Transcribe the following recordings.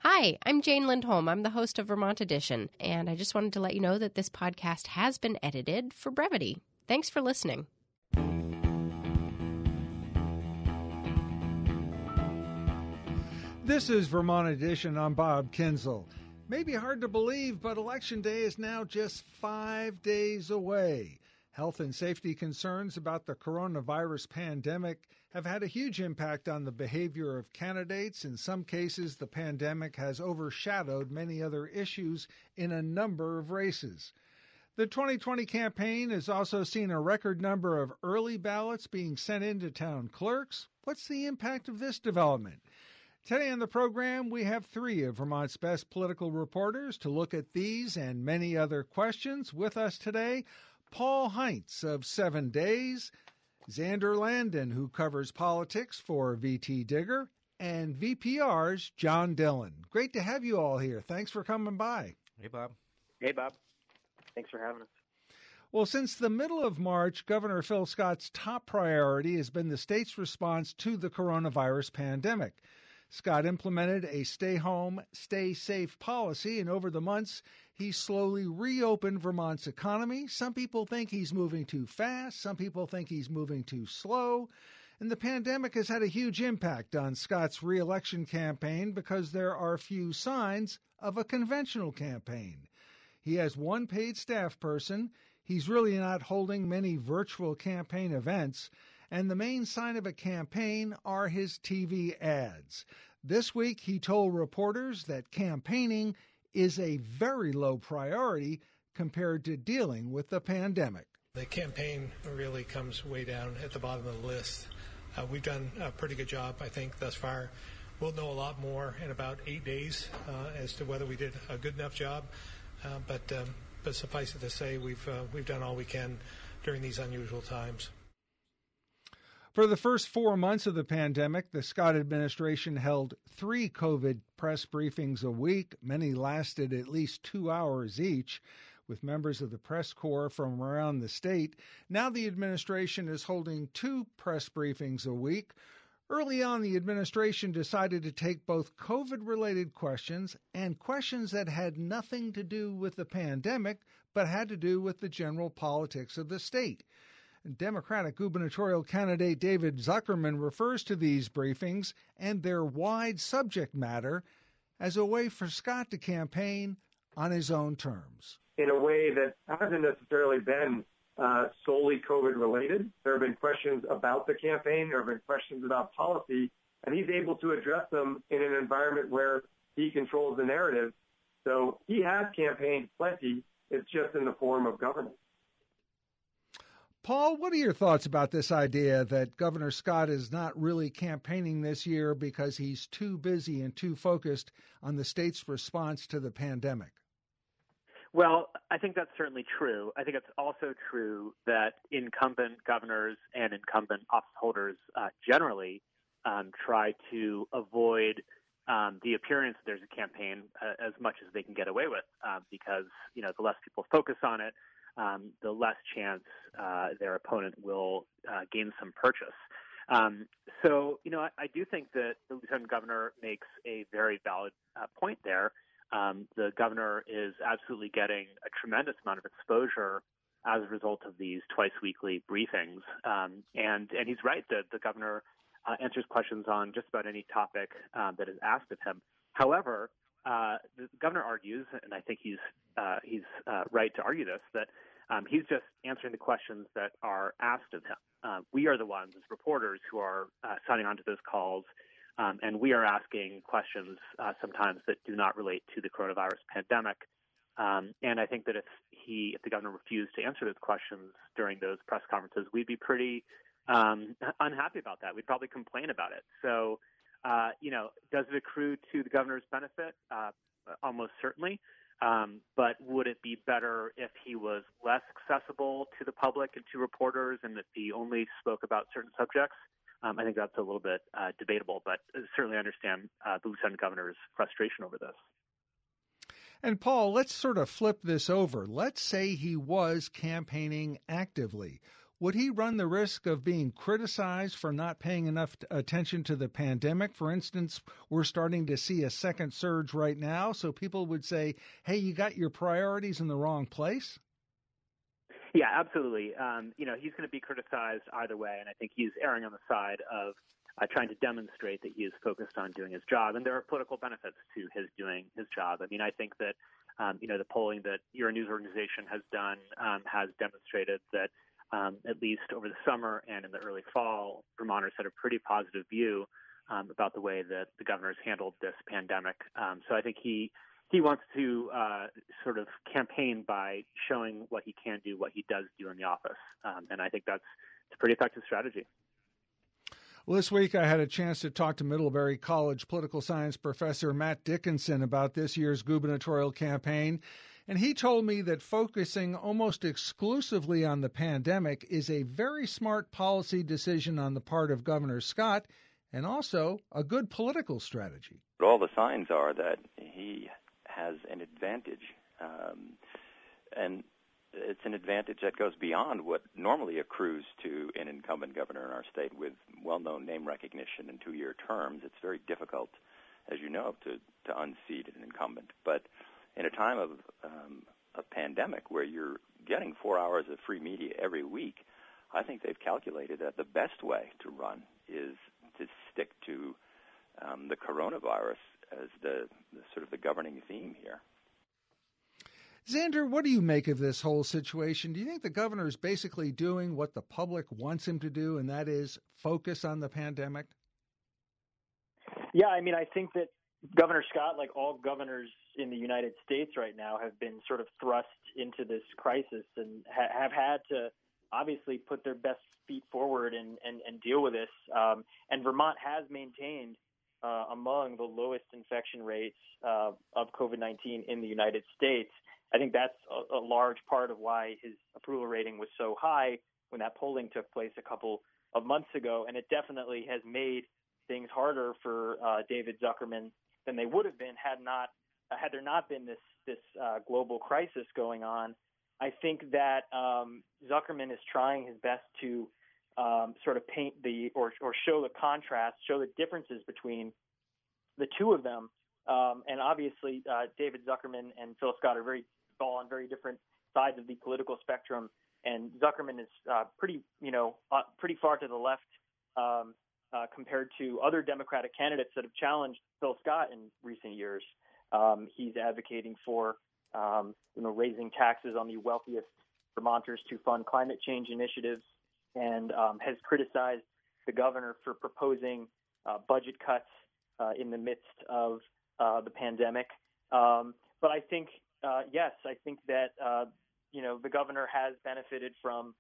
Hi, I'm Jane Lindholm. I'm the host of Vermont Edition, and I just wanted to let you know that this podcast has been edited for brevity. Thanks for listening. This is Vermont Edition. I'm Bob Kinzel. Maybe hard to believe, but Election Day is now just 5 days away. Health and safety concerns about the coronavirus pandemic have had a huge impact on the behavior of candidates. In some cases, the pandemic has overshadowed many other issues in a number of races. The 2020 campaign has also seen a record number of early ballots being sent in to town clerks. What's the impact of this development? Today on the program, we have three of Vermont's best political reporters to look at these and many other questions. With us today, Paul Heinz of 7 Days, Xander Landon, who covers politics for VT Digger, and VPR's John Dillon. Great to have you all here. Thanks for coming by. Hey, Bob. Hey, Bob. Thanks for having us. Well, since the middle of March, Governor Phil Scott's top priority has been the state's response to the coronavirus pandemic. Scott implemented a stay-home, stay-safe policy, and over the months, he slowly reopened Vermont's economy. Some people think he's moving too fast. Some people think he's moving too slow. And the pandemic has had a huge impact on Scott's re-election campaign because there are few signs of a conventional campaign. He has one paid staff person. He's really not holding many virtual campaign events. And the main sign of a campaign are his TV ads. This week, he told reporters that campaigning is a very low priority compared to dealing with the pandemic. The campaign really comes way down at the bottom of the list. We've done a pretty good job, I think, thus far. We'll know a lot more in about 8 days as to whether we did a good enough job. But suffice it to say, we've done all we can during these unusual times. For the first 4 months of the pandemic, the Scott administration held 3 COVID press briefings a week. Many lasted at least 2 hours each, with members of the press corps from around the state. Now the administration is holding 2 press briefings a week. Early on, the administration decided to take both COVID-related questions and questions that had nothing to do with the pandemic, but had to do with the general politics of the state. Democratic gubernatorial candidate David Zuckerman refers to these briefings and their wide subject matter as a way for Scott to campaign on his own terms. In a way that hasn't necessarily been solely COVID-related. There have been questions about the campaign. There have been questions about policy, and he's able to address them in an environment where he controls the narrative. So he has campaigned plenty. It's just in the form of governance. Paul, what are your thoughts about this idea that Governor Scott is not really campaigning this year because he's too busy and too focused on the state's response to the pandemic? Well, I think that's certainly true. I think it's also true that incumbent governors and incumbent office holders generally try to avoid the appearance that there's a campaign as much as they can get away with because, the less people focus on it, the less chance their opponent will gain some purchase. I do think that the lieutenant governor makes a very valid point there. The governor is absolutely getting a tremendous amount of exposure as a result of these twice-weekly briefings. And he's right that the governor answers questions on just about any topic that is asked of him. However, the governor argues, and I think he's right to argue this, that he's just answering the questions that are asked of him. We are the ones as reporters who are signing on to those calls, and we are asking questions sometimes that do not relate to the coronavirus pandemic. And I think that if the governor refused to answer those questions during those press conferences, we'd be pretty unhappy about that. We'd probably complain about it. So, does it accrue to the governor's benefit? Almost certainly. But would it be better if he was less accessible to the public and to reporters and if he only spoke about certain subjects? I think that's a little bit debatable, but certainly understand the lieutenant governor's frustration over this. And Paul, let's sort of flip this over. Let's say he was campaigning actively. would he run the risk of being criticized for not paying enough attention to the pandemic? For instance, we're starting to see a second surge right now, so people would say, hey, you got your priorities in the wrong place? Yeah, absolutely. He's going to be criticized either way, and I think he's erring on the side of trying to demonstrate that he is focused on doing his job, and there are political benefits to his doing his job. I mean, I think that, the polling that your news organization has done has demonstrated that at least over the summer and in the early fall, Vermonters had a pretty positive view about the way that the governor's handled this pandemic. So I think he wants to sort of campaign by showing what he can do, what he does do in the office. And I think it's a pretty effective strategy. Well, this week I had a chance to talk to Middlebury College political science professor Matt Dickinson about this year's gubernatorial campaign. And he told me that focusing almost exclusively on the pandemic is a very smart policy decision on the part of Governor Scott and also a good political strategy. But all the signs are that he has an advantage, and it's an advantage that goes beyond what normally accrues to an incumbent governor in our state with well-known name recognition and 2-year terms. It's very difficult, as you know, to unseat an incumbent. But in a time of a pandemic where you're getting 4 hours of free media every week, I think they've calculated that the best way to run is to stick to the coronavirus as the sort of the governing theme here. Xander, what do you make of this whole situation? Do you think the governor is basically doing what the public wants him to do, and that is focus on the pandemic? Yeah, I mean, I think that Governor Scott, like all governors in the United States right now, have been sort of thrust into this crisis and have had to obviously put their best feet forward and deal with this. And Vermont has maintained among the lowest infection rates of COVID-19 in the United States. I think that's a large part of why his approval rating was so high when that polling took place a couple of months ago. And it definitely has made things harder for David Zuckerman than they would have been had there not been this global crisis going on. I think that Zuckerman is trying his best to sort of paint or show the contrast, show the differences between the two of them. And obviously, David Zuckerman and Phil Scott fall on very different sides of the political spectrum. And Zuckerman is pretty far to the left compared to other Democratic candidates that have challenged Phil Scott in recent years. He's advocating for raising taxes on the wealthiest Vermonters to fund climate change initiatives, and has criticized the governor for proposing budget cuts in the midst of the pandemic. But I think, yes, I think that the governor has benefited from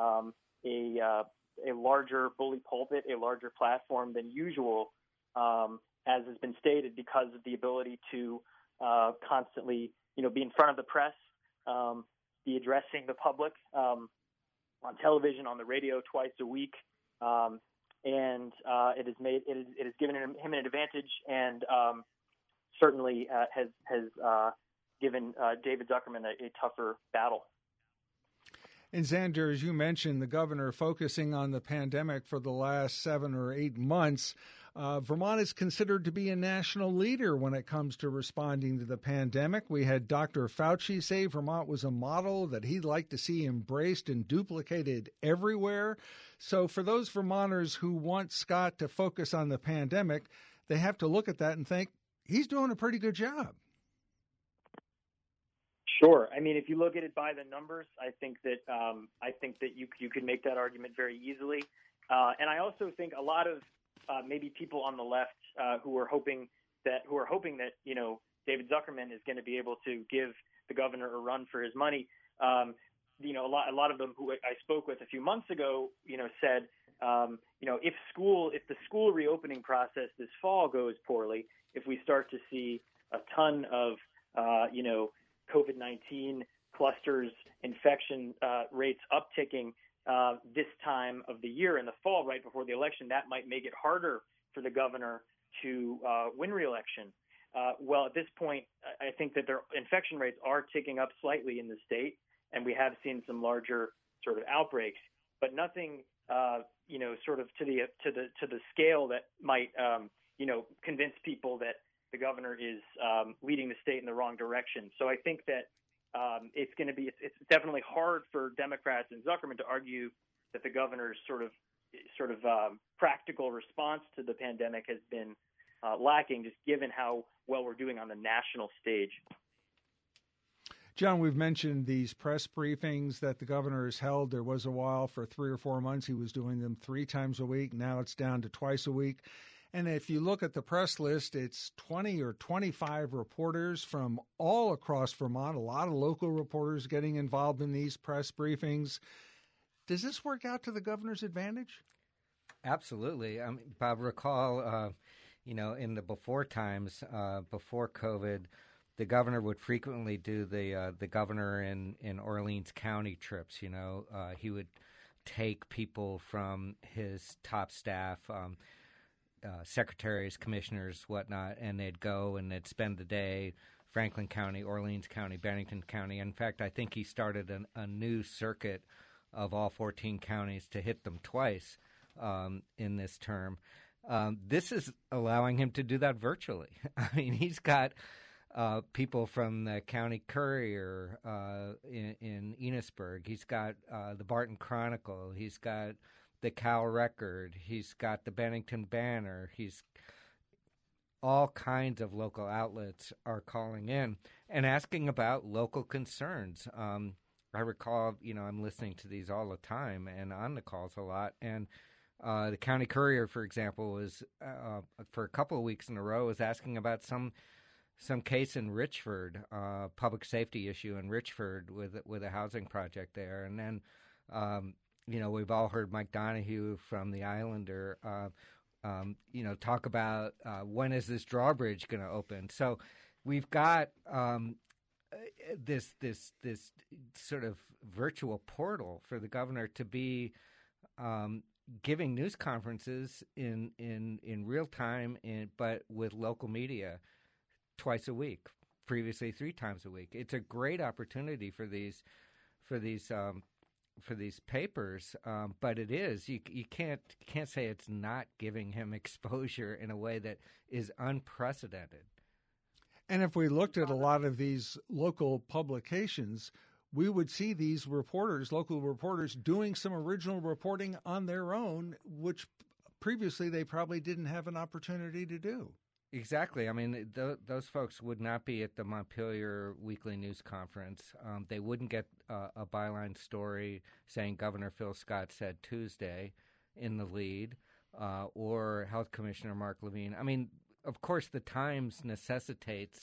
a larger bully pulpit, a larger platform than usual, as has been stated, because of the ability to constantly, be in front of the press, be addressing the public on television, on the radio twice a week, and it has given him an advantage, and certainly has given David Zuckerman a tougher battle. And Xander, as you mentioned, the governor focusing on the pandemic for the last 7 or 8 months, Vermont is considered to be a national leader when it comes to responding to the pandemic. We had Dr. Fauci say Vermont was a model that he'd like to see embraced and duplicated everywhere. So for those Vermonters who want Scott to focus on the pandemic, they have to look at that and think he's doing a pretty good job. Sure. I mean, if you look at it by the numbers, I think that you could make that argument very easily. And I also think a lot of maybe people on the left who are hoping that David Zuckerman is going to be able to give the governor a run for his money. A lot of them who I spoke with a few months ago, said, if the school reopening process this fall goes poorly, if we start to see a ton of COVID-19 clusters, infection rates upticking this time of the year in the fall, right before the election, that might make it harder for the governor to win re-election. Well, at this point, I think that their infection rates are ticking up slightly in the state, and we have seen some larger sort of outbreaks. but nothing, sort of to the scale that might, convince people that the governor is leading the state in the wrong direction. So I think that it's definitely hard for Democrats and Zuckerman to argue that the governor's sort of practical response to the pandemic has been lacking, just given how well we're doing on the national stage. John, we've mentioned these press briefings that the governor has held. There was a while for 3 or 4 months he was doing them 3 times a week. Now it's down to twice a week. And if you look at the press list, it's 20 or 25 reporters from all across Vermont, a lot of local reporters getting involved in these press briefings. Does this work out to the governor's advantage? Absolutely. I mean, Bob, recall, in the before times, before COVID, the governor would frequently do the governor in Orleans County trips. He would take people from his top staff, secretaries, commissioners, whatnot, and they'd go and they'd spend the day, Franklin County, Orleans County, Bennington County. In fact, I think he started a new circuit of all 14 counties to hit them twice in this term. This is allowing him to do that virtually. I mean, he's got people from the County Courier in Enosburg. He's got the Barton Chronicle. He's got the Cal Record. He's got the Bennington Banner. He's all kinds of local outlets are calling in and asking about local concerns. I recall, I'm listening to these all the time and on the calls a lot. And the County Courier, for example, was for a couple of weeks in a row was asking about some case in Richford, public safety issue in Richford with a housing project there. And then, we've all heard Mike Donahue from the Islander, talk about when is this drawbridge going to open. So we've got this sort of virtual portal for the governor to be giving news conferences in real time, but with local media twice a week, previously 3 times a week. It's a great opportunity for these papers, but it is you can't say it's not giving him exposure in a way that is unprecedented. And if we looked at a lot of these local publications, we would see these local reporters, doing some original reporting on their own, which previously they probably didn't have an opportunity to do. Exactly. I mean, those folks would not be at the Montpelier Weekly News Conference. They wouldn't get a byline story saying Governor Phil Scott said Tuesday in the lead, or Health Commissioner Mark Levine. I mean, of course, the Times necessitates,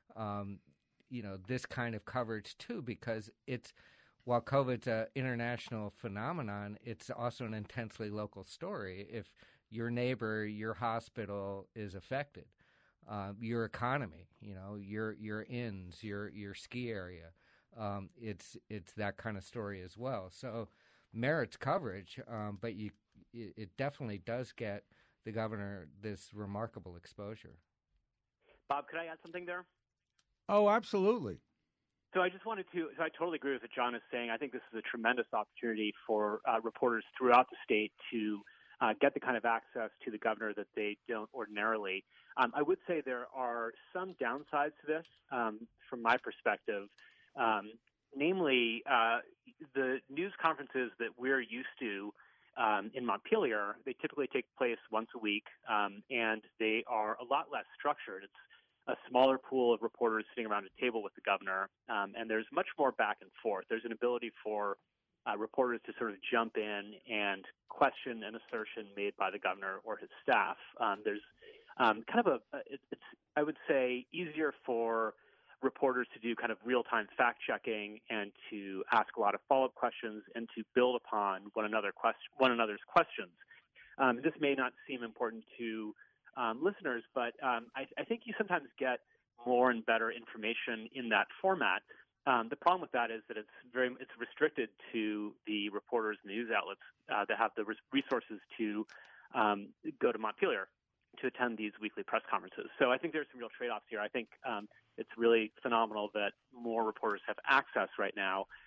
this kind of coverage too, because while COVID's an international phenomenon, it's also an intensely local story. If your neighbor, your hospital is affected, your economy, your inns, your ski area, it's that kind of story as well. So merits coverage, but it definitely does get the governor this remarkable exposure. Bob, could I add something there? Oh, absolutely. So I totally agree with what John is saying. I think this is a tremendous opportunity for reporters throughout the state to get the kind of access to the governor that they don't ordinarily. I would say there are some downsides to this from my perspective. Namely, the news conferences that we're used to in Montpelier, they typically take place once a week, and they are a lot less structured. It's a smaller pool of reporters sitting around a table with the governor, and there's much more back and forth. There's an ability for reporters to sort of jump in and question an assertion made by the governor or his staff. There's kind of it's I would say, easier for reporters to do kind of real-time fact-checking and to ask a lot of follow-up questions and to build upon one another's questions. This may not seem important to listeners, but I think you sometimes get more and better information in that format. The problem with that is that it's restricted to the reporters and news outlets that have the resources to go to Montpelier to attend these weekly press conferences. So I think there's some real trade-offs here. I think it's really phenomenal that more reporters have access right now.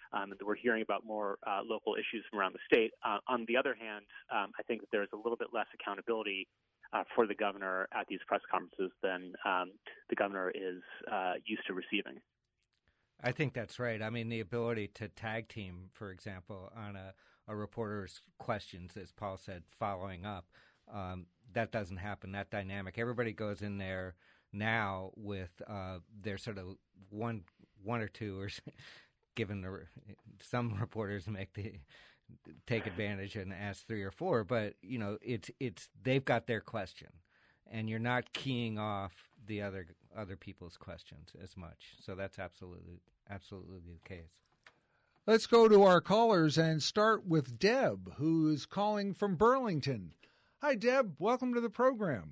and we're hearing about more local issues from around the state. On the other hand, I think that there's a little bit less accountability for the governor at these press conferences than the governor is used to receiving. I think that's right. I mean, the ability to tag team, for example, on a reporter's questions, as Paul said, following up, that doesn't happen, that dynamic. Everybody goes in there now with their sort of one or two, or given some reporters take advantage and ask 3 or 4, but it's they've got their question, and you're not keying off the other people's questions as much. So that's absolutely the case. Let's go to our callers and start with Deb, who is calling from Burlington. Hi, Deb. Welcome to the program.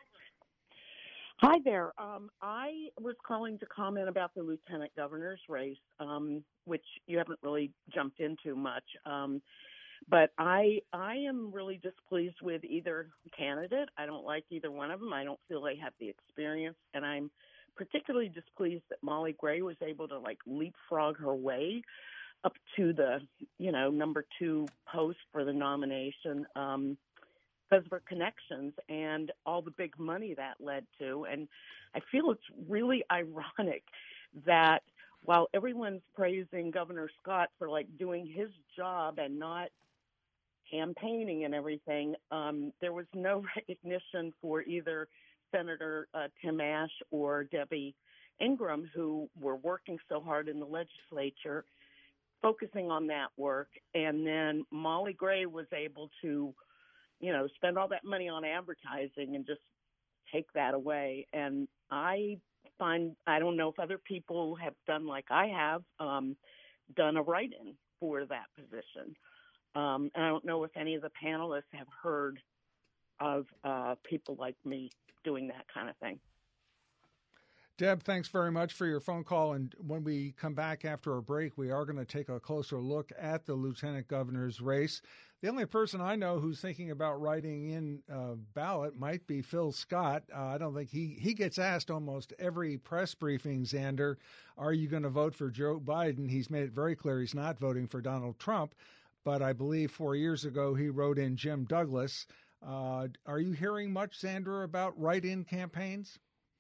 Hi there. I was calling to comment about the lieutenant governor's race, which you haven't really jumped into much. But I am really displeased with either candidate. I don't like either one of them. I don't feel they have the experience. And I'm particularly displeased that Molly Gray was able to leapfrog her way up to the, number 2 post for the nomination. Because of her connections and all the big money that led to. And I feel it's really ironic that while everyone's praising Governor Scott for doing his job and not campaigning and everything, there was no recognition for either Senator Tim Ashe or Debbie Ingram, who were working so hard in the legislature, focusing on that work. And then Molly Gray was able to spend all that money on advertising and just take that away. And I don't know if other people have done like I have, done a write-in for that position. And I don't know if any of the panelists have heard of people like me doing that kind of thing. Deb, thanks very much for your phone call. And when we come back after a break, we are going to take a closer look at the lieutenant governor's race. The only person I know who's thinking about writing in a ballot might be Phil Scott. I don't think he gets asked almost every press briefing, Xander, are you going to vote for Joe Biden? He's made it very clear he's not voting for Donald Trump. But I believe 4 years ago he wrote in Jim Douglas. Are you hearing much, Xander, about write-in campaigns?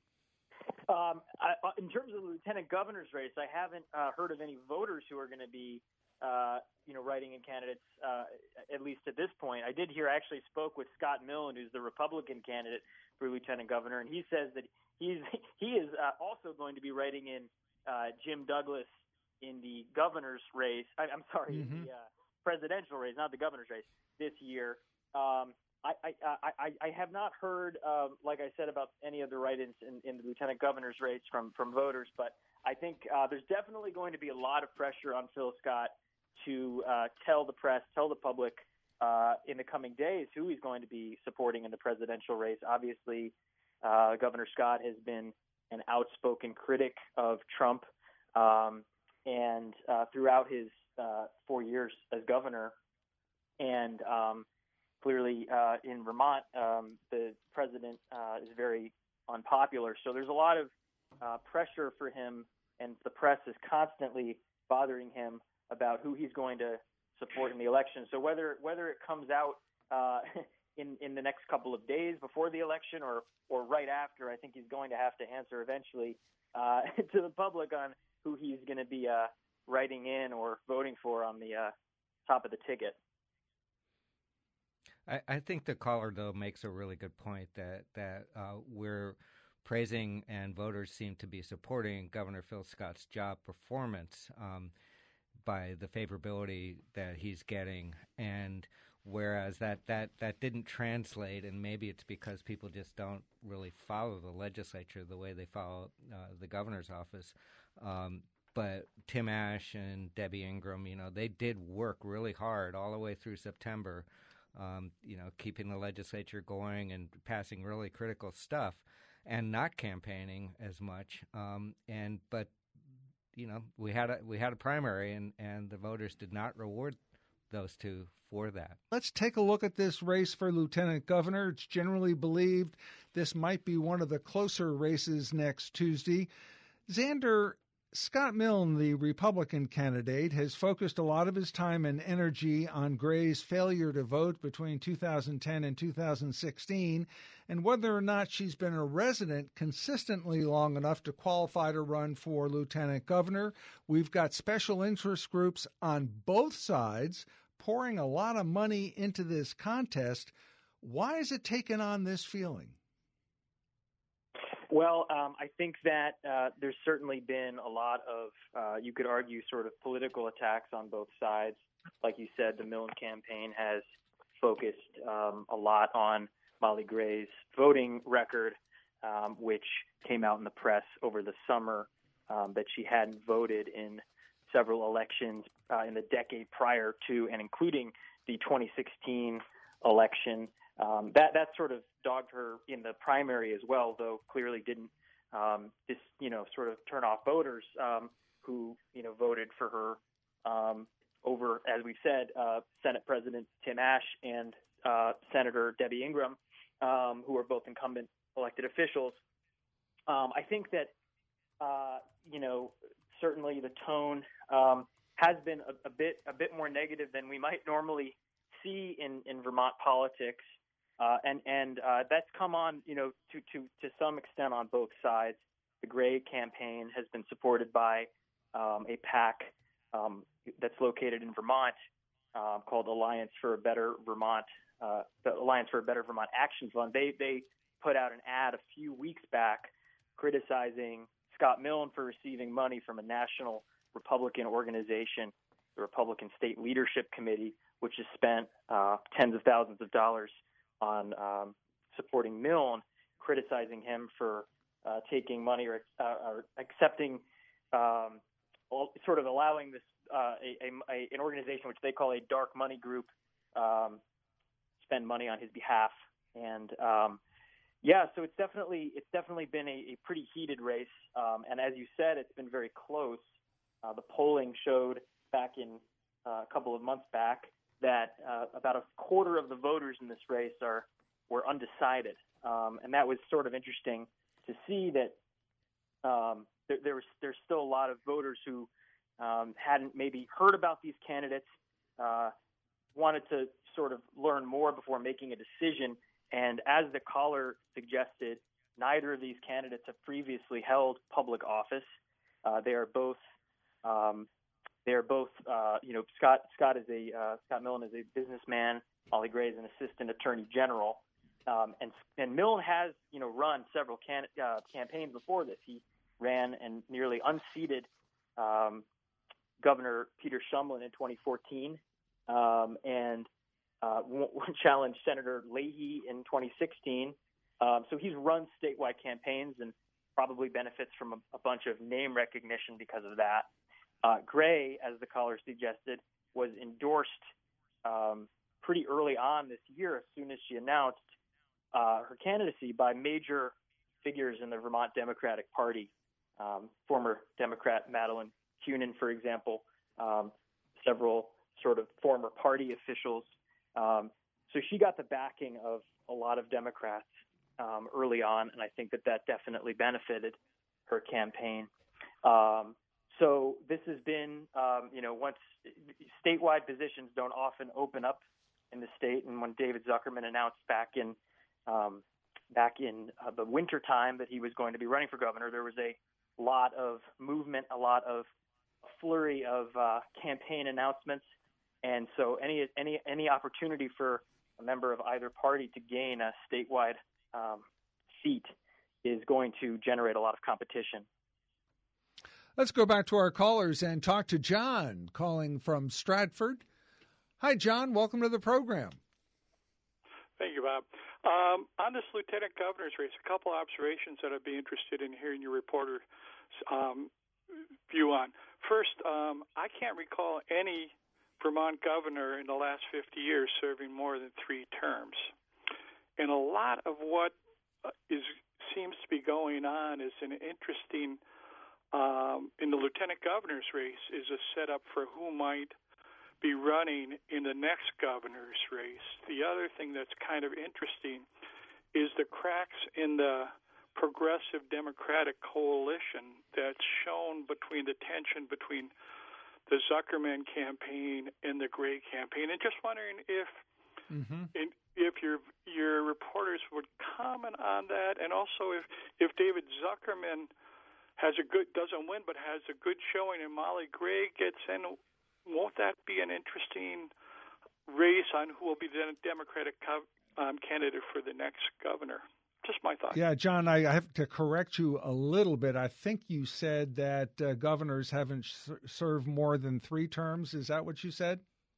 In terms of the lieutenant governor's race, I haven't heard of any voters who are going to be, writing in candidates, at least at this point. I actually spoke with Scott Millen, who's the Republican candidate for lieutenant governor, and he says that he is also going to be writing in Jim Douglas in the governor's race. I'm sorry, in the presidential race, not the governor's race, this year. I have not heard, like I said, about any of the write-ins in the lieutenant governor's race from voters, but I think there's definitely going to be a lot of pressure on Phil Scott to tell the press, tell the public in the coming days who he's going to be supporting in the presidential race. Obviously, Governor Scott has been an outspoken critic of Trump, and throughout his 4 years as governor, and clearly, in Vermont, the president is very unpopular. So there's a lot of pressure for him, and the press is constantly bothering him about who he's going to support in the election. So whether it comes out in the next couple of days before the election or right after, I think he's going to have to answer eventually to the public on who he's going to be writing in or voting for on the top of the ticket. I think the caller, though, makes a really good point that we're praising and voters seem to be supporting Governor Phil Scott's job performance by the favorability that he's getting. And whereas that didn't translate, and maybe it's because people just don't really follow the legislature the way they follow the governor's office. But Tim Ashe and Debbie Ingram, they did work really hard all the way through September, keeping the legislature going and passing really critical stuff and not campaigning as much. But we had a primary and the voters did not reward those two for that. Let's take a look at this race for lieutenant governor. It's generally believed this might be one of the closer races next Tuesday. Xander, Scott Milne, the Republican candidate, has focused a lot of his time and energy on Gray's failure to vote between 2010 and 2016 and whether or not she's been a resident consistently long enough to qualify to run for lieutenant governor. We've got special interest groups on both sides pouring a lot of money into this contest. Why has it taken on this feeling? Well, I think that there's certainly been a lot of, you could argue, sort of political attacks on both sides. Like you said, the Milne campaign has focused a lot on Molly Gray's voting record, which came out in the press over the summer, that she hadn't voted in several elections in the decade prior to and including the 2016 election. That sort of dogged her in the primary as well, though clearly didn't sort of turn off voters who voted for her over, as we've said, Senate President Tim Ashe and Senator Debbie Ingram, who are both incumbent elected officials. I think that certainly the tone has been a bit more negative than we might normally see in Vermont politics. And that's come on, to some extent on both sides. The Gray campaign has been supported by a PAC that's located in Vermont called Alliance for a Better Vermont, the Alliance for a Better Vermont Action Fund. They put out an ad a few weeks back criticizing Scott Milne for receiving money from a national Republican organization, the Republican State Leadership Committee, which has spent tens of thousands of dollars on supporting Milne, criticizing him for taking money or accepting, sort of allowing this an organization which they call a dark money group spend money on his behalf. And so it's definitely been a pretty heated race. And as you said, it's been very close. The polling showed back in a couple of months back that about a quarter of the voters in this race were undecided, and that was sort of interesting to see that there's still a lot of voters who hadn't maybe heard about these candidates, wanted to sort of learn more before making a decision. And as the caller suggested, neither of these candidates have previously held public office. They are both. Scott Milne is a businessman. Molly Gray is an assistant attorney general. And Milne has, run several campaigns before this. He ran and nearly unseated Governor Peter Shumlin in 2014 and challenged Senator Leahy in 2016. So he's run statewide campaigns and probably benefits from a bunch of name recognition because of that. Gray, as the caller suggested, was endorsed pretty early on this year, as soon as she announced her candidacy, by major figures in the Vermont Democratic Party. Former Democrat Madeleine Kunin, for example, several sort of former party officials. So she got the backing of a lot of Democrats early on, and I think that definitely benefited her campaign. So this has been, once statewide positions don't often open up in the state, and when David Zuckerman announced back in the winter time that he was going to be running for governor, there was a lot of movement, a lot of flurry of campaign announcements, and so any opportunity for a member of either party to gain a statewide seat is going to generate a lot of competition. Let's go back to our callers and talk to John, calling from Stratford. Hi, John. Welcome to the program. Thank you, Bob. On this lieutenant governor's race, a couple observations that I'd be interested in hearing your reporter's view on. First, I can't recall any Vermont governor in the last 50 years serving more than 3 terms. And a lot of what seems to be going on is an interesting in the lieutenant governor's race is a setup for who might be running in the next governor's race. The other thing that's kind of interesting is the cracks in the progressive Democratic coalition that that's shown between the tension between the Zuckerman campaign and the Gray campaign, and just wondering if your reporters would comment on that, and also if David Zuckerman doesn't win but has a good showing and Molly Gray gets in, won't that be an interesting race on who will be the Democratic candidate for the next governor? Just my thought. Yeah, John, I have to correct you a little bit. I think you said that governors haven't served more than 3 terms. Is that what you said?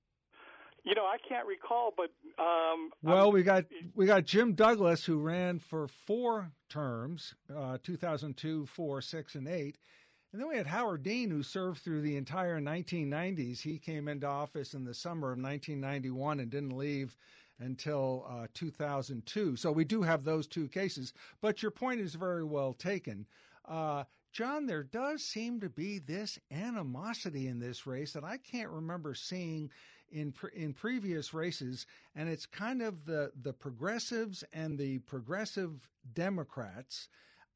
I can't recall, but well, we got Jim Douglas, who ran for 4 terms, 2002, 4, 6, and 8. And then we had Howard Dean, who served through the entire 1990s. He came into office in the summer of 1991 and didn't leave until 2002. So we do have those 2 cases. But your point is very well taken. John, there does seem to be this animosity in this race that I can't remember seeing in previous races, and it's kind of the progressives and the progressive Democrats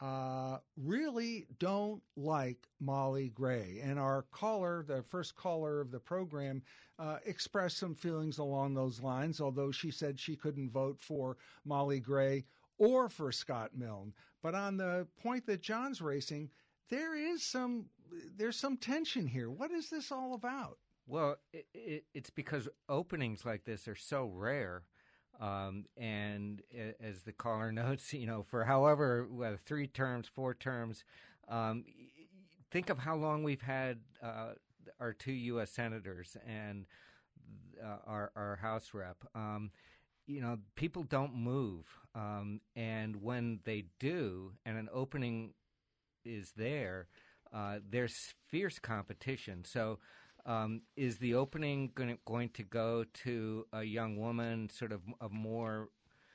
really don't like Molly Gray. And our caller, the first caller of the program, expressed some feelings along those lines, although she said she couldn't vote for Molly Gray or for Scott Milne. But on the point that John's raising, there's some tension here. What is this all about? Well, it's because openings like this are so rare. And as the caller notes, for however, 3 terms, 4 terms, think of how long we've had our 2 U.S. senators and our House rep. People don't move. And when they do, and an opening is there, there's fierce competition. So is the opening going to go to a young woman, sort of a more,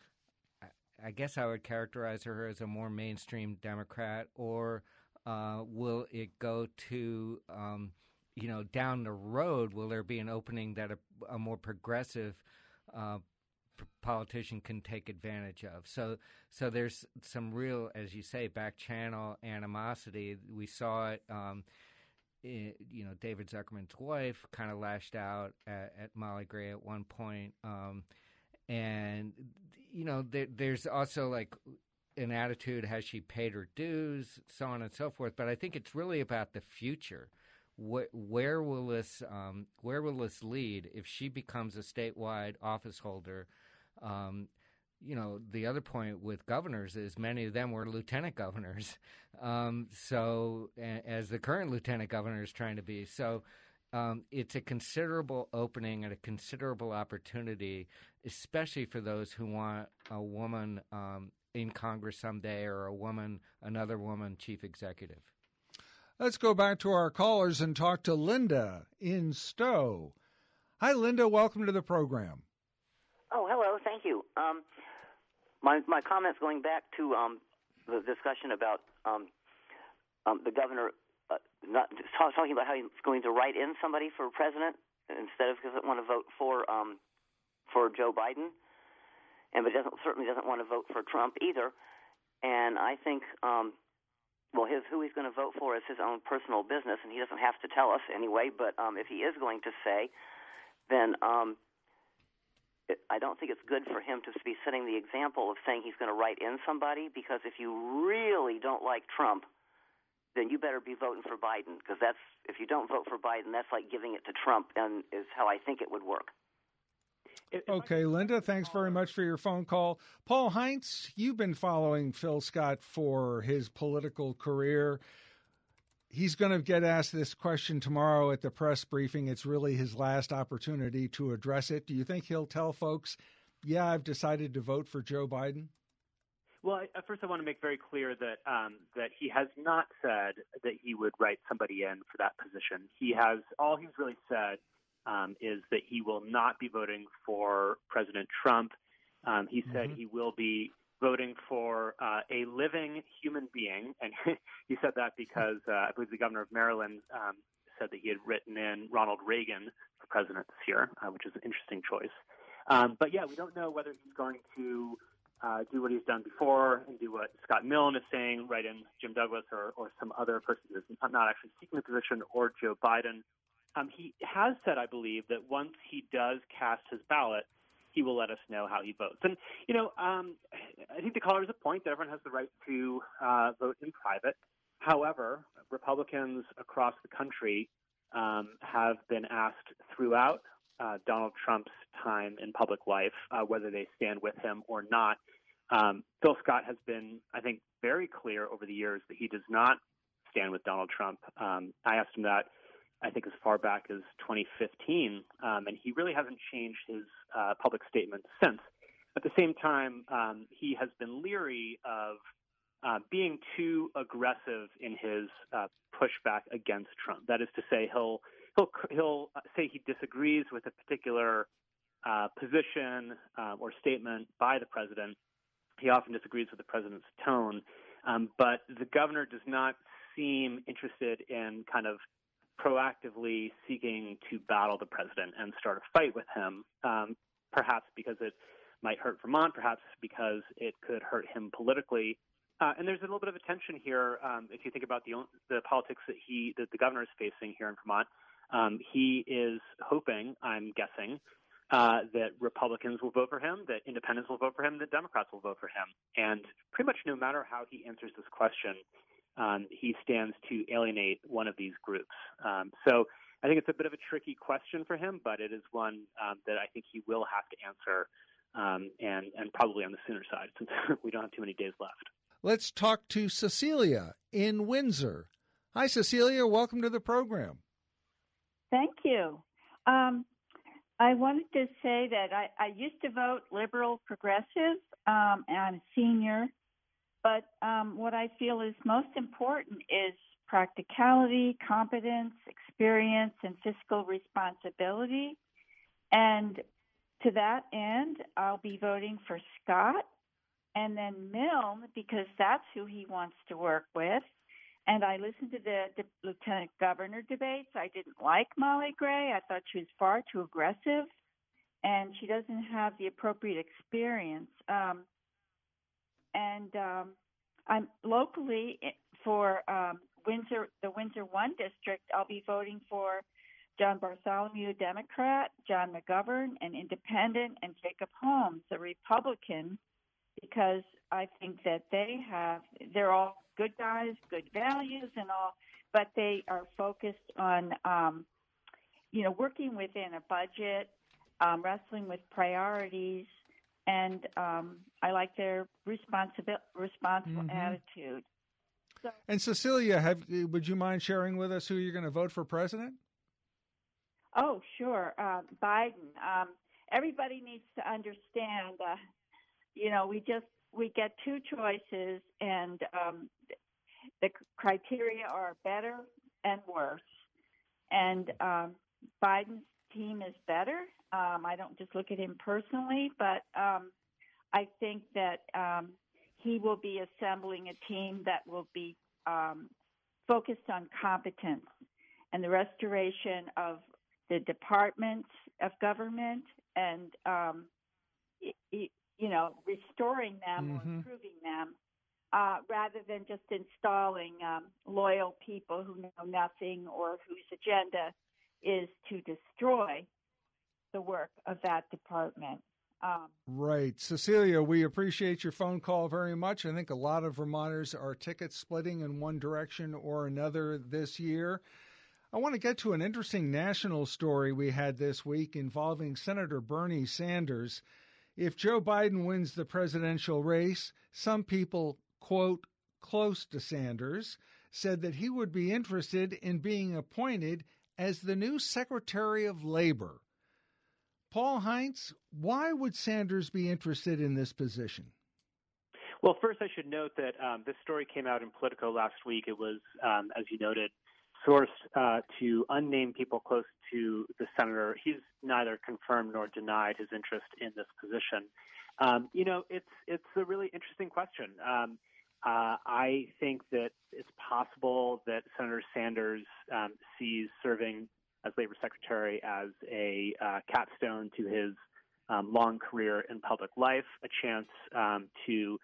I guess I would characterize her as a more mainstream Democrat, or will it go to, down the road, will there be an opening that a more progressive politician can take advantage of? So there's some real, as you say, back channel animosity. We saw it. David Zuckerman's wife kind of lashed out at Molly Gray at one point. And there's also like an attitude, has she paid her dues, so on and so forth. But I think it's really about the future. Where will this lead if she becomes a statewide office holder? The other point with governors is many of them were lieutenant governors. So as the current lieutenant governor is trying to be. So it's a considerable opening and a considerable opportunity, especially for those who want a woman in Congress someday, or another woman chief executive. Let's go back to our callers and talk to Linda in Stowe. Hi, Linda. Welcome to the program. Oh, hello. Thank you. My comments going back to the discussion about the governor not talking about how he's going to write in somebody for president instead of doesn't want to vote for Joe Biden, but certainly doesn't want to vote for Trump either. And I think who he's going to vote for is his own personal business, and he doesn't have to tell us anyway. But if he is going to say, then I don't think it's good for him to be setting the example of saying he's going to write in somebody, because if you really don't like Trump, then you better be voting for Biden, because if you don't vote for Biden, that's like giving it to Trump, and is how I think it would work. Okay, Linda, thanks very much for your phone call. Paul Heinz, you've been following Phil Scott for his political career. He's going to get asked this question tomorrow at the press briefing. It's really his last opportunity to address it. Do you think he'll tell folks, yeah, I've decided to vote for Joe Biden? Well, first I want to make very clear that that he has not said that he would write somebody in for that position. All he's really said is that he will not be voting for President Trump. He said he will be voting for a living human being, and he said that because I believe the governor of Maryland said that he had written in Ronald Reagan for president this year, which is an interesting choice. But yeah, we don't know whether he's going to do what he's done before and do what Scott Millen is saying, write in Jim Douglas or some other person who's not actually seeking the position, or Joe Biden. He has said, I believe, that once he does cast his ballot, he will let us know how he votes. And, I think the caller has a point that everyone has the right to vote in private. However, Republicans across the country have been asked throughout Donald Trump's time in public life whether they stand with him or not. Phil Scott has been, I think, very clear over the years that he does not stand with Donald Trump. I asked him that, I think, as far back as 2015, and he really hasn't changed his public statements since. At the same time, he has been leery of being too aggressive in his pushback against Trump. That is to say, he'll say he disagrees with a particular position or statement by the president. He often disagrees with the president's tone, but the governor does not seem interested in kind of proactively seeking to battle the president and start a fight with him, perhaps because it might hurt Vermont, perhaps because it could hurt him politically. And there's a little bit of a tension here if you think about the politics that the governor is facing here in Vermont. He is hoping, I'm guessing, that Republicans will vote for him, that independents will vote for him, that Democrats will vote for him. And pretty much no matter how he answers this question, he stands to alienate one of these groups. So I think it's a bit of a tricky question for him, but it is one that I think he will have to answer, and probably on the sooner side, since we don't have too many days left. Let's talk to Cecilia in Windsor. Hi, Cecilia. Welcome to the program. Thank you. I wanted to say that I used to vote liberal progressive, and I'm a senior, but what I feel is most important is practicality, competence, experience, and fiscal responsibility. And to that end, I'll be voting for Scott and then Milne, because that's who he wants to work with. And I listened to the lieutenant governor debates. I didn't like Molly Gray. I thought she was far too aggressive, and she doesn't have the appropriate experience. I'm locally for Windsor, the Windsor 1 district. I'll be voting for John Bartholomew, a Democrat, John McGovern, an independent, and Jacob Holmes, a Republican, because I think that they're all good guys, good values and all, but they are focused on, working within a budget, wrestling with priorities, and I like their responsible attitude. So, and Cecilia, would you mind sharing with us who you're going to vote for president? Oh, sure. Biden. Everybody needs to understand, we get two choices, and the criteria are better and worse. And Biden's team is better. I don't just look at him personally, but I think that he will be assembling a team that will be focused on competence and the restoration of the departments of government and, restoring them or improving them rather than just installing loyal people who know nothing or whose agenda is to destroy the work of that department. Right. Cecilia, we appreciate your phone call very much. I think a lot of Vermonters are ticket splitting in one direction or another this year. I want to get to an interesting national story we had this week involving Senator Bernie Sanders. If Joe Biden wins the presidential race, some people, quote, close to Sanders, said that he would be interested in being appointed as the new Secretary of Labor. Paul Heinz, why would Sanders be interested in this position? Well, first I should note that this story came out in Politico last week. It was, as you noted, sourced to unnamed people close to the senator. He's neither confirmed nor denied his interest in this position. It's a really interesting question. I think that it's possible that Senator Sanders sees serving as labor secretary as a capstone to his long career in public life, a chance to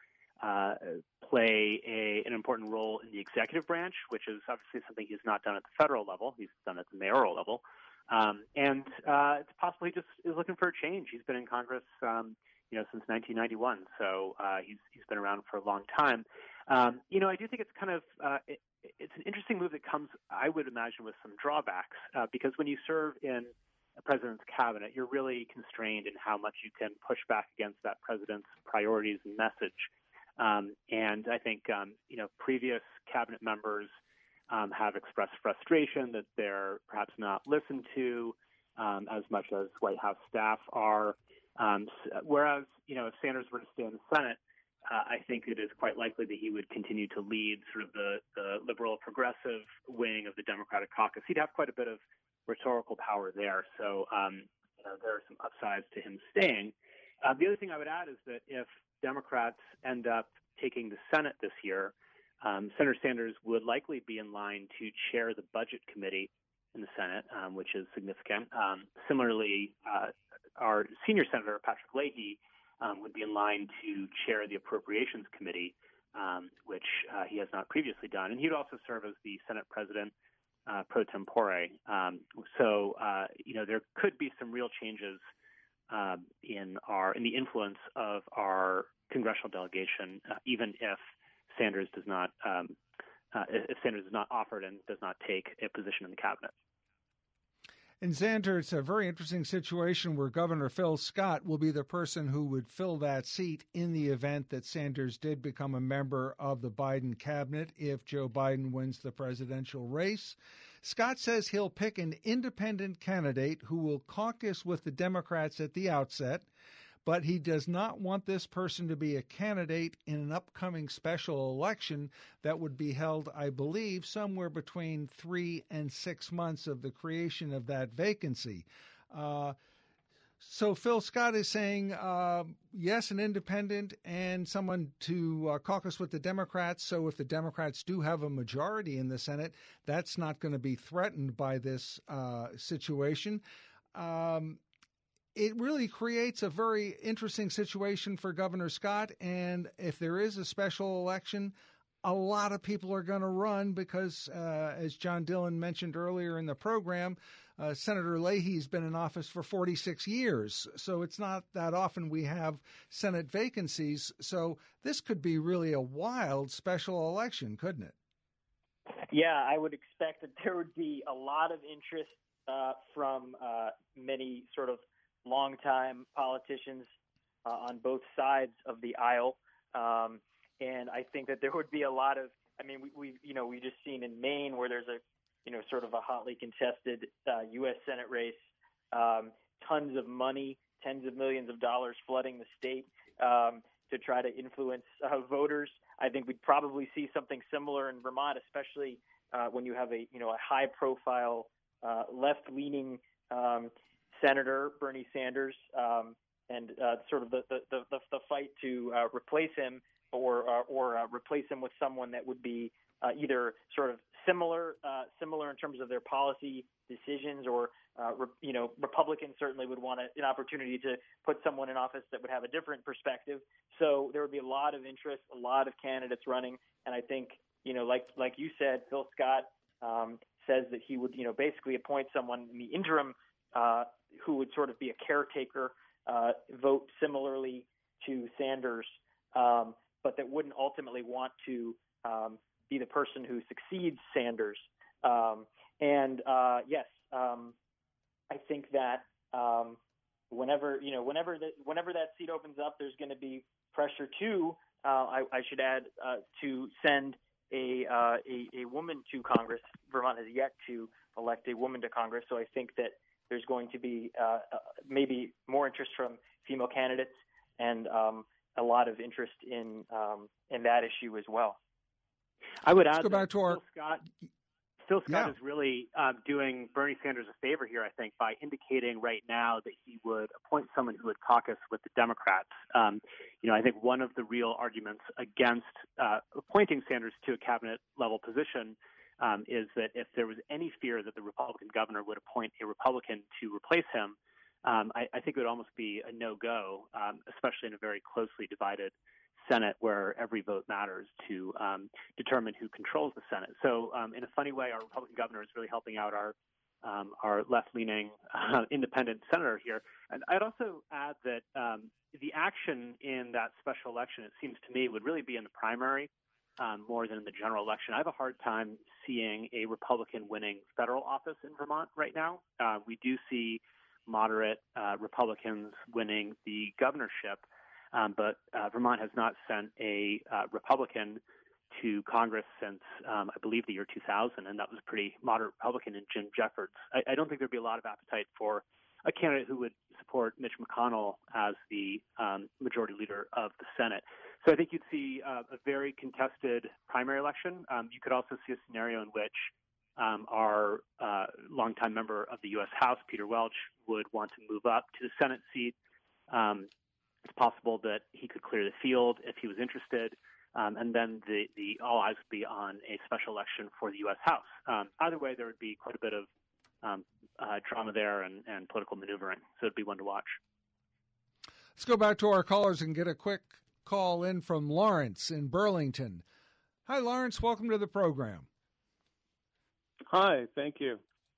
play an important role in the executive branch, which is obviously something he's not done at the federal level. He's done at the mayoral level. And it's possible he just is looking for a change. He's been in Congress, since 1991, so he's been around for a long time. I do think it's kind of it's an interesting move that comes, I would imagine, with some drawbacks, because when you serve in a president's cabinet, you're really constrained in how much you can push back against that president's priorities and message. And I think, previous cabinet members have expressed frustration that they're perhaps not listened to as much as White House staff are. Whereas, if Sanders were to stay in the Senate, I think it is quite likely that he would continue to lead sort of the liberal progressive wing of the Democratic caucus. He'd have quite a bit of rhetorical power there. So, there are some upsides to him staying. The other thing I would add is that if Democrats end up taking the Senate this year, Senator Sanders would likely be in line to chair the Budget Committee in the Senate, which is significant. Similarly, our senior Senator, Patrick Leahy, would be in line to chair the Appropriations Committee, which he has not previously done. And he would also serve as the Senate President pro tempore. So there could be some real changes in the influence of our congressional delegation, even if Sanders does not offered and does not take a position in the cabinet. And Xander, it's a very interesting situation where Governor Phil Scott will be the person who would fill that seat in the event that Sanders did become a member of the Biden cabinet if Joe Biden wins the presidential race. Scott says he'll pick an independent candidate who will caucus with the Democrats at the outset, but he does not want this person to be a candidate in an upcoming special election that would be held, I believe, somewhere between 3 and 6 months of the creation of that vacancy. So Phil Scott is saying, yes, an independent and someone to caucus with the Democrats. So if the Democrats do have a majority in the Senate, that's not going to be threatened by this situation. It really creates a very interesting situation for Governor Scott. And if there is a special election, a lot of people are going to run because, as John Dillon mentioned earlier in the program, Senator Leahy's been in office for 46 years. So it's not that often we have Senate vacancies. So this could be really a wild special election, couldn't it? Yeah, I would expect that there would be a lot of interest from many sort of longtime politicians on both sides of the aisle, and I think that there would be a lot of. I mean, we just seen in Maine where there's a sort of a hotly contested U.S. Senate race, tons of money, tens of millions of dollars flooding the state to try to influence voters. I think we'd probably see something similar in Vermont, especially when you have a high-profile left-leaning Senator Bernie Sanders, and sort of the fight to replace him or replace him with someone that would be either sort of similar in terms of their policy decisions, or Republicans certainly would want an opportunity to put someone in office that would have a different perspective. So there would be a lot of interest, a lot of candidates running, and I think like you said, Phil Scott says that he would basically appoint someone in the interim who would sort of be a caretaker, vote similarly to Sanders, but that wouldn't ultimately want to be the person who succeeds Sanders. Yes, I think that whenever that seat opens up, there's going to be pressure too. I should add to send a woman to Congress. Vermont has yet to elect a woman to Congress, so I think that there's going to be maybe more interest from female candidates and a lot of interest in that issue as well. I would add go back to Phil Scott is really doing Bernie Sanders a favor here, I think, by indicating right now that he would appoint someone who would caucus with the Democrats. I think one of the real arguments against appointing Sanders to a cabinet-level position is that if there was any fear that the Republican governor would appoint a Republican to replace him, I think it would almost be a no-go, especially in a very closely divided Senate where every vote matters to determine who controls the Senate. So in a funny way, our Republican governor is really helping out our left-leaning independent senator here. And I'd also add that the action in that special election, it seems to me, would really be in the primary more than in the general election. I have a hard time seeing a Republican winning federal office in Vermont right now. We do see moderate Republicans winning the governorship, but Vermont has not sent a Republican to Congress since, I believe, the year 2000, and that was a pretty moderate Republican in Jim Jeffords. I don't think there'd be a lot of appetite for a candidate who would support Mitch McConnell as the majority leader of the Senate. So I think you'd see a very contested primary election. You could also see a scenario in which our longtime member of the U.S. House, Peter Welch, would want to move up to the Senate seat. It's possible that he could clear the field if he was interested. And then the all eyes would be on a special election for the U.S. House. Either way, there would be quite a bit of drama there and political maneuvering. So it'd be one to watch. Let's go back to our callers and get a quick call in from Lawrence in Burlington. Hi, Lawrence. Welcome to the program. Hi, thank you.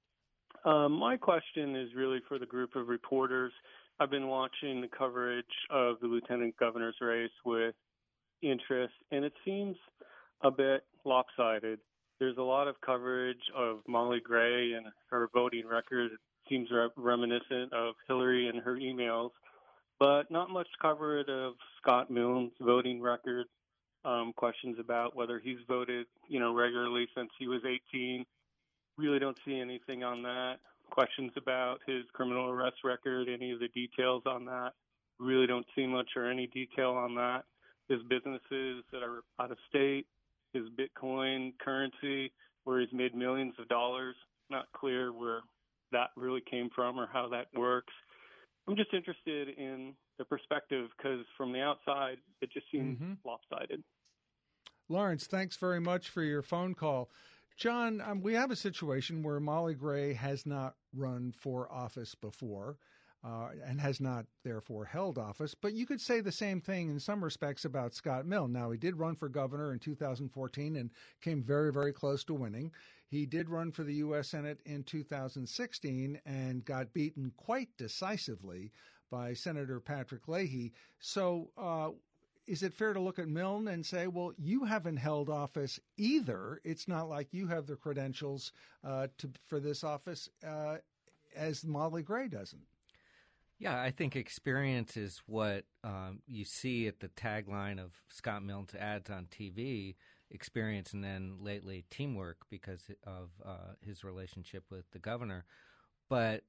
My question is really for the group of reporters. I've been watching the coverage of the lieutenant governor's race with interest, and it seems a bit lopsided. There's a lot of coverage of Molly Gray and her voting record. It seems reminiscent of Hillary and her emails, but not much coverage of Scott Milne's voting record. Questions about whether he's voted, regularly since he was 18. Really don't see anything on that. Questions about his criminal arrest record, any of the details on that. Really don't see much or any detail on that. His businesses that are out of state, his Bitcoin currency, where he's made millions of dollars. Not clear where that really came from or how that works. I'm just interested in the perspective because from the outside, it just seems lopsided. Lawrence, thanks very much for your phone call. John, we have a situation where Molly Gray has not run for office before and has not, therefore, held office. But you could say the same thing in some respects about Scott Milne. Now, he did run for governor in 2014 and came very, very close to winning. He did run for the U.S. Senate in 2016 and got beaten quite decisively by Senator Patrick Leahy. So is it fair to look at Milne and say, well, you haven't held office either. It's not like you have the credentials for this office as Molly Gray doesn't. Yeah, I think experience is what you see at the tagline of Scott Milne's ads on TV, experience and then lately teamwork because of his relationship with the governor. But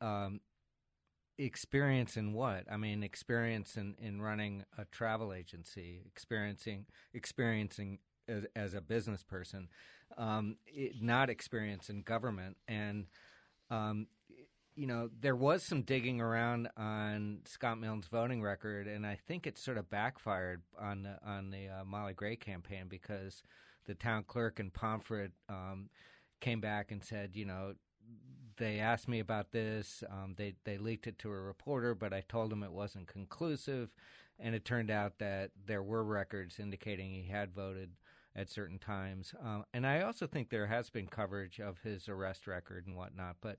experience in what? I mean, experience in running a travel agency, experiencing as a business person, not experience in government. And, there was some digging around on Scott Milne's voting record, and I think it sort of backfired on the Molly Gray campaign because the town clerk in Pomfret came back and said, they asked me about this. They leaked it to a reporter, but I told them it wasn't conclusive. And it turned out that there were records indicating he had voted at certain times. And I also think there has been coverage of his arrest record and whatnot. But,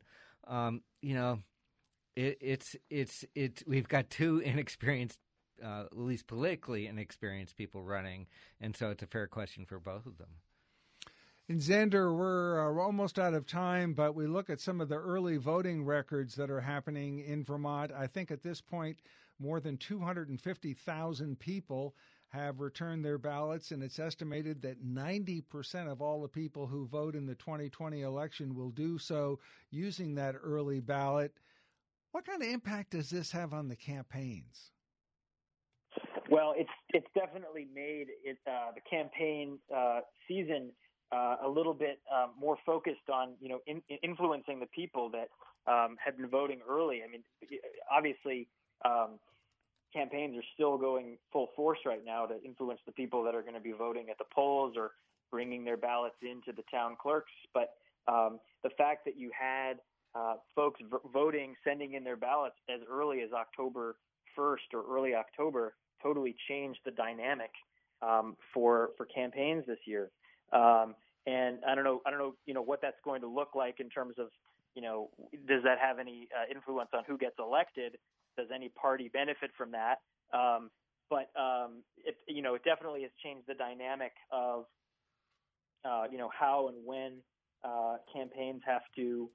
we've got two inexperienced, at least politically inexperienced people running. And so it's a fair question for both of them. And Xander, we're almost out of time, but we look at some of the early voting records that are happening in Vermont. I think at this point, more than 250,000 people have returned their ballots, and it's estimated that 90% of all the people who vote in the 2020 election will do so using that early ballot. What kind of impact does this have on the campaigns? Well, it's definitely made the campaign season a little bit more focused on, influencing the people that had been voting early. I mean, obviously, campaigns are still going full force right now to influence the people that are going to be voting at the polls or bringing their ballots into the town clerks. But the fact that you had folks voting, sending in their ballots as early as October 1st or early October totally changed the dynamic for campaigns this year. And I don't know, what that's going to look like in terms of, does that have any influence on who gets elected? Does any party benefit from that? But it definitely has changed the dynamic of, how and when campaigns have to,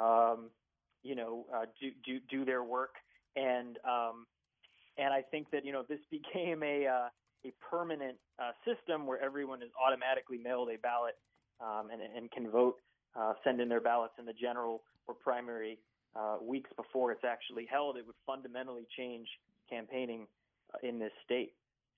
do their work. And I think that, this became a permanent system where everyone is automatically mailed a ballot and can vote, send in their ballots in the general or primary weeks before it's actually held. It would fundamentally change campaigning in this state.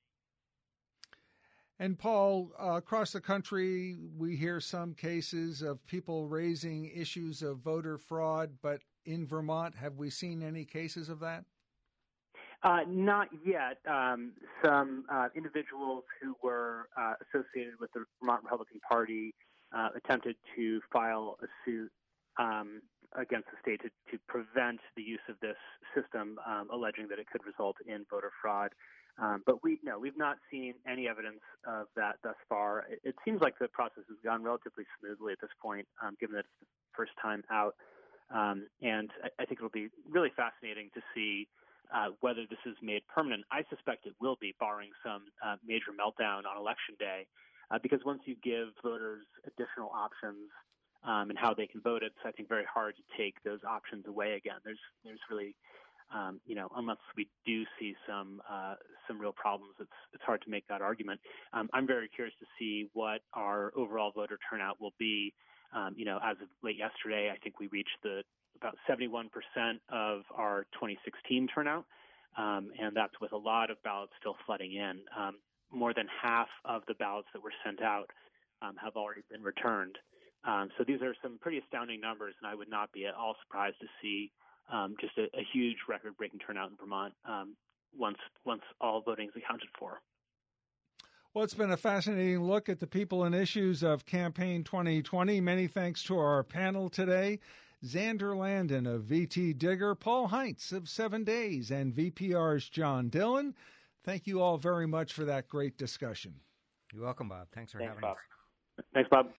And Paul, across the country, we hear some cases of people raising issues of voter fraud, but in Vermont, have we seen any cases of that? Not yet. Some individuals who were associated with the Vermont Republican Party attempted to file a suit against the state to prevent the use of this system, alleging that it could result in voter fraud. But we've not seen any evidence of that thus far. It seems like the process has gone relatively smoothly at this point, given that it's the first time out. And I think it'll be really fascinating to see whether this is made permanent. I suspect it will be, barring some major meltdown on Election Day, because once you give voters additional options and how they can vote, it's, I think, very hard to take those options away again. There's really, unless we do see some real problems, it's hard to make that argument. I'm very curious to see what our overall voter turnout will be. As of late yesterday, I think we reached about 71% of our 2016 turnout, and that's with a lot of ballots still flooding in. More than half of the ballots that were sent out have already been returned. So these are some pretty astounding numbers, and I would not be at all surprised to see just a huge record-breaking turnout in Vermont once all voting is accounted for. Well, it's been a fascinating look at the people and issues of Campaign 2020. Many thanks to our panel today. Xander Landon of VT Digger, Paul Heintz of 7 Days, and VPR's John Dillon. Thank you all very much for that great discussion. You're welcome, Bob. Thanks for having us. Thanks, Bob.